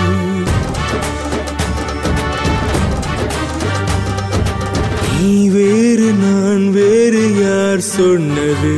நீ வேறு நான் வேறு யார் சொன்னது?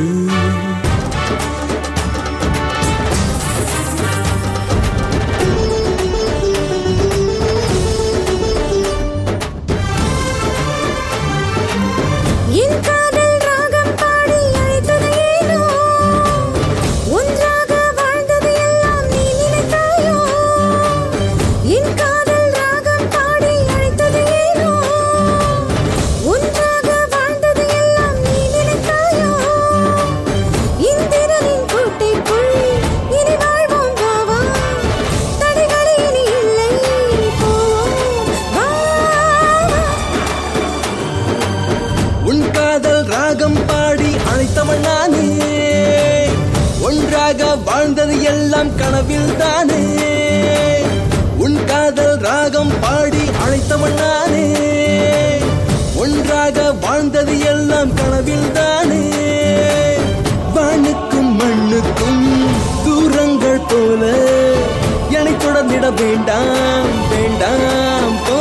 ராகம் பாடி அழைத்தவன் நானே, ஒன்றாக வாழ்ந்தது எல்லாம் கனவில் தானே. உன் காதல் ராகம் பாடி அழைத்தவன் நானே, ஒன்றாக வாழ்ந்தது எல்லாம் கனவில் தானே. வானுக்கும் மண்ணுக்கும் தூரங்கள் போல என்னை தொடர்ந்திட வேண்டாம் வேண்டாம் போ.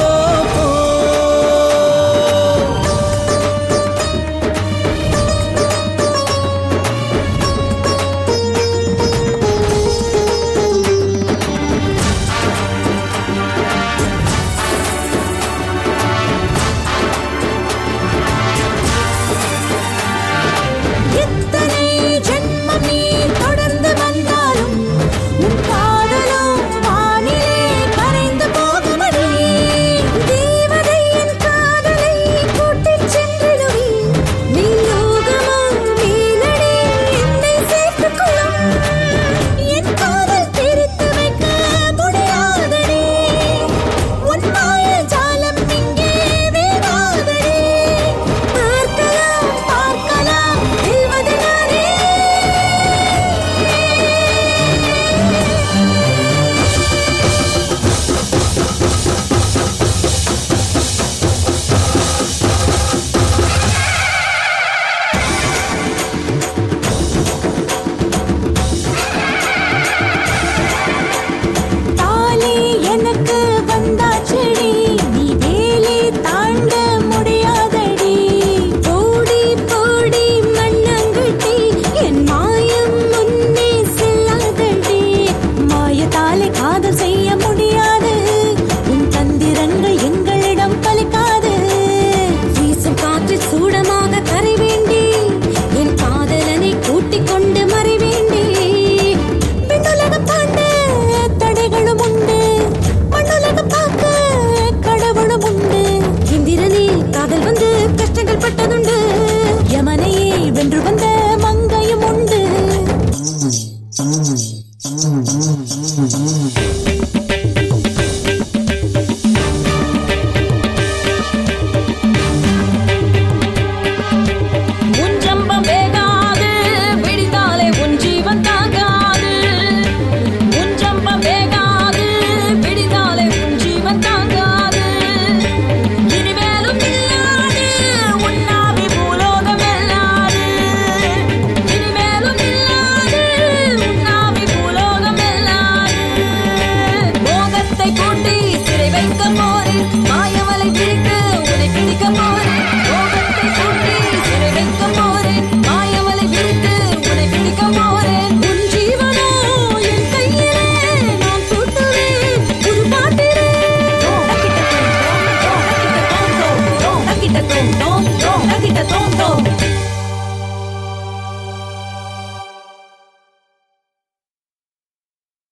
வென்று வந்த மங்கையும் உண்டு. உஞ்சம்பம் வேகாது விழித்தாலே உன் ஜீவன் தாங்காது. உஞ்சம்பம் வேகாது விழித்தாலே உன் ஜீவன் தாங்காது. இனிமேலும் இல்லாது உன்னாவி பூலோகம் எல்லாது. இனிமேலும் இல்லாது உன்னாவி பூலோகம் எல்லாது. மோகத்தை கூட்டி சிறை வைக்க போறேன், மாயவலை பிரித்து உன்னை பிடிக்க போறேன். மோகத்தை கூட்டி சிறை வைக்க போறேன், மாயவலை பிரித்து உன்னை பிடிக்க போறேன். உன் ஜீவனோ என் கையிலே நான் சூட்டுவேன் புது பாட்டிலே. நக்கிட்ட தோம் தோம்